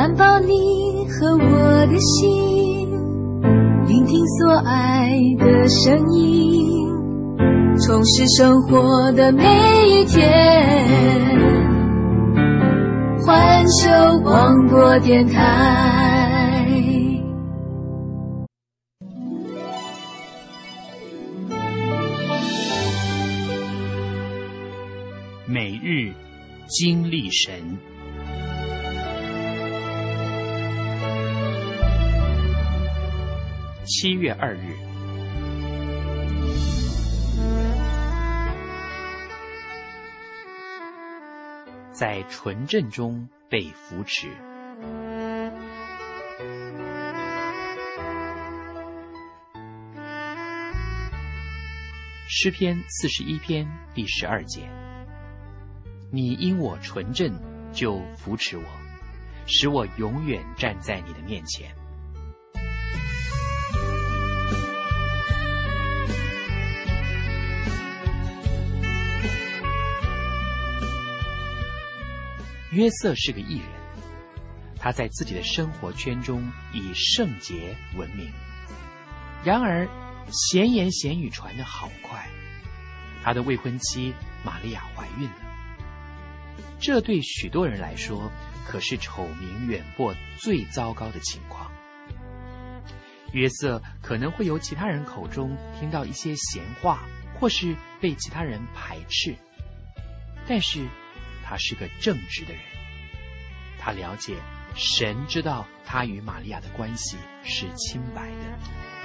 环抱你和我的心，聆听所爱的声音，充实生活的每一天。环球广播电台。 每日经历神。7月2日，在纯正中被扶持。诗篇41篇第12节：你因我纯正，就扶持我，使我永远站在你的面前。约瑟是个义人，他在自己的生活圈中以圣洁闻名。然而闲言闲语传得好快，他的未婚妻玛利亚怀孕了。这对许多人来说可是丑名远播最糟糕的情况。约瑟可能会由其他人口中听到一些闲话，或是被其他人排斥，但是他是个正直的人，他了解神知道他与玛利亚的关系是清白的。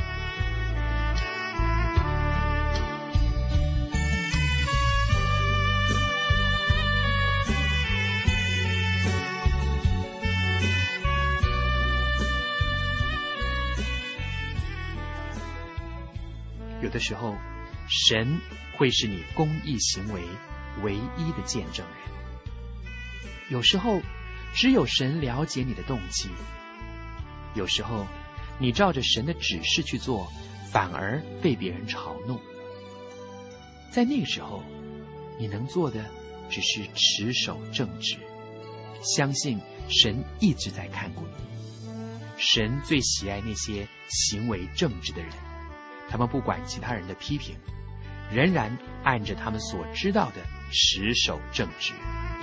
有的时候，神会是你公义行为唯一的见证人。有时候只有神了解你的动机，有时候你照着神的指示去做，反而被别人嘲弄。在那个时候，你能做的只是持守正直，相信神一直在看顾你。神最喜爱那些行为正直的人，他们不管其他人的批评，仍然按着他们所知道的持守正直。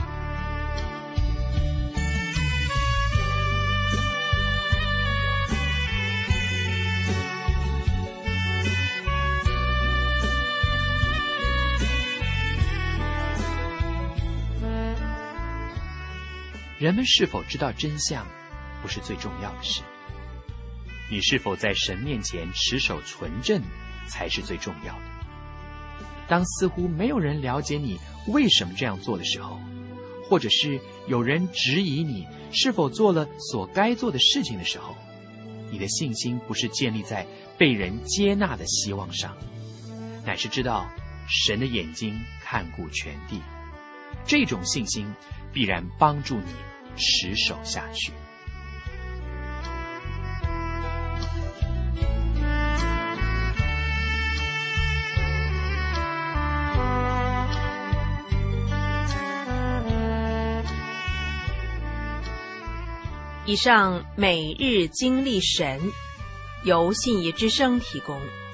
人们是否知道真相，不是最重要的事。你是否在神面前持守纯正，才是最重要的。当似乎没有人了解你为什么这样做的时候，或者是有人质疑你是否做了所该做的事情的时候，你的信心不是建立在被人接纳的希望上，乃是知道神的眼睛看顾全地。这种信心必然帮助你持守下去。 以上每日经历神，由信义之声提供。